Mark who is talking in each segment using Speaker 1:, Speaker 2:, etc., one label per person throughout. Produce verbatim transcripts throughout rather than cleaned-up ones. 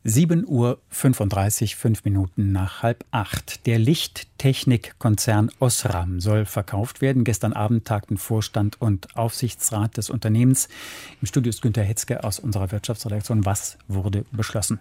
Speaker 1: sieben Uhr fünfunddreißig, fünf Minuten nach halb acht. Der Lichttechnikkonzern Osram soll verkauft werden. Gestern Abend tagten Vorstand und Aufsichtsrat des Unternehmens. Im Studio ist Günter Hetzke aus unserer Wirtschaftsredaktion. Was wurde beschlossen?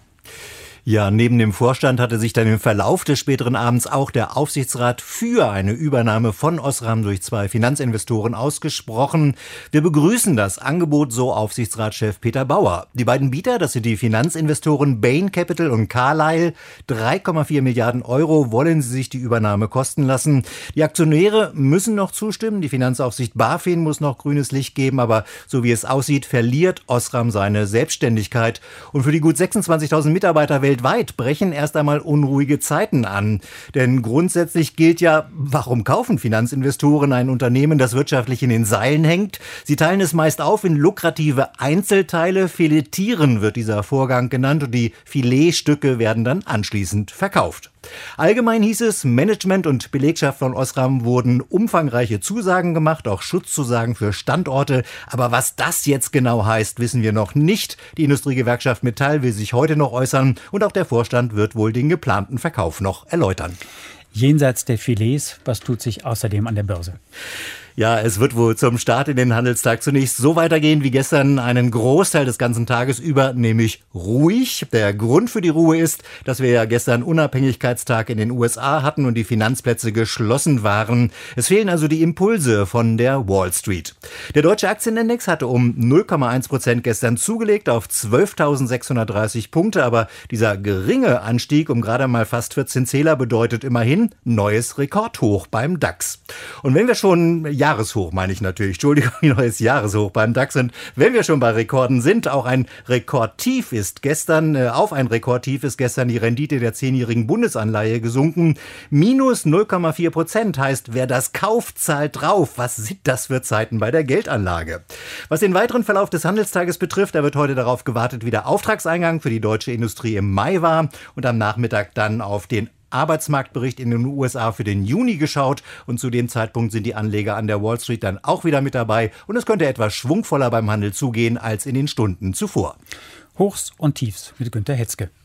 Speaker 2: Ja, neben dem Vorstand hatte sich dann im Verlauf des späteren Abends auch der Aufsichtsrat für eine Übernahme von Osram durch zwei Finanzinvestoren ausgesprochen. Wir begrüßen das Angebot, so Aufsichtsratschef Peter Bauer. Die beiden Bieter, das sind die Finanzinvestoren Bain Capital und Carlyle. drei Komma vier Milliarden Euro wollen sie sich die Übernahme kosten lassen. Die Aktionäre müssen noch zustimmen. Die Finanzaufsicht BaFin muss noch grünes Licht geben. Aber so wie es aussieht, verliert Osram seine Selbstständigkeit. Und für die gut sechsundzwanzigtausend Mitarbeiter weltweit brechen erst einmal unruhige Zeiten an. Denn grundsätzlich gilt ja, warum kaufen Finanzinvestoren ein Unternehmen, das wirtschaftlich in den Seilen hängt? Sie teilen es meist auf in lukrative Einzelteile. Filetieren wird dieser Vorgang genannt und die Filetstücke werden dann anschließend verkauft. Allgemein hieß es, Management und Belegschaft von Osram wurden umfangreiche Zusagen gemacht, auch Schutzzusagen für Standorte. Aber was das jetzt genau heißt, wissen wir noch nicht. Die Industriegewerkschaft Metall will sich heute noch äußern und auch der Vorstand wird wohl den geplanten Verkauf noch erläutern.
Speaker 1: Jenseits der Filets, was tut sich außerdem an der Börse?
Speaker 2: Ja, es wird wohl zum Start in den Handelstag zunächst so weitergehen wie gestern einen Großteil des ganzen Tages über, nämlich ruhig. Der Grund für die Ruhe ist, dass wir ja gestern Unabhängigkeitstag in den U S A hatten und die Finanzplätze geschlossen waren. Es fehlen also die Impulse von der Wall Street. Der deutsche Aktienindex hatte um null Komma eins Prozent gestern zugelegt auf zwölftausendsechshundertdreißig Punkte, aber dieser geringe Anstieg um gerade mal fast vierzehn Zähler bedeutet immerhin neues Rekordhoch beim DAX. Und wenn wir schon Jahreshoch meine ich natürlich, Entschuldigung, neues Jahreshoch beim DAX. Und wenn wir schon bei Rekorden sind, auch ein Rekordtief ist gestern, äh, auf ein Rekordtief ist gestern die Rendite der zehnjährigen Bundesanleihe gesunken. Minus null Komma vier Prozent heißt, wer das kauft, zahlt drauf. Was sind das für Zeiten bei der Geldanlage? Was den weiteren Verlauf des Handelstages betrifft, da wird heute darauf gewartet, wie der Auftragseingang für die deutsche Industrie im Mai war und am Nachmittag dann auf den Arbeitsmarktbericht in den U S A für den Juni geschaut und zu dem Zeitpunkt sind die Anleger an der Wall Street dann auch wieder mit dabei und es könnte etwas schwungvoller beim Handel zugehen als in den Stunden zuvor.
Speaker 1: Hochs und Tiefs mit Günter Hetzke.